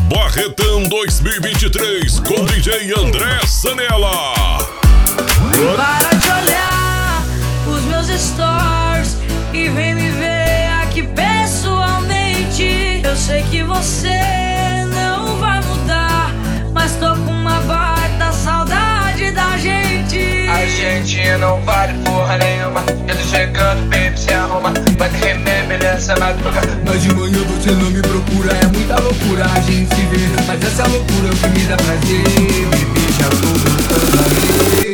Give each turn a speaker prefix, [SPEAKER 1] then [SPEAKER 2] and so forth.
[SPEAKER 1] Barretão 2023 com DJ André Sanella.
[SPEAKER 2] Para de olhar os meus stories e vem me ver aqui pessoalmente. Eu sei que você não vai mudar, mas tô com uma baita saudade da gente.
[SPEAKER 3] A gente não vale porra nenhuma. Eu tô chegando, baby, se arruma. Vai ter remember nessa madrugada.
[SPEAKER 4] Mas de manhã você não me procura. É muita loucura a gente se ver, mas essa loucura é o que me dá prazer. Bebê, já tô voltando a ver.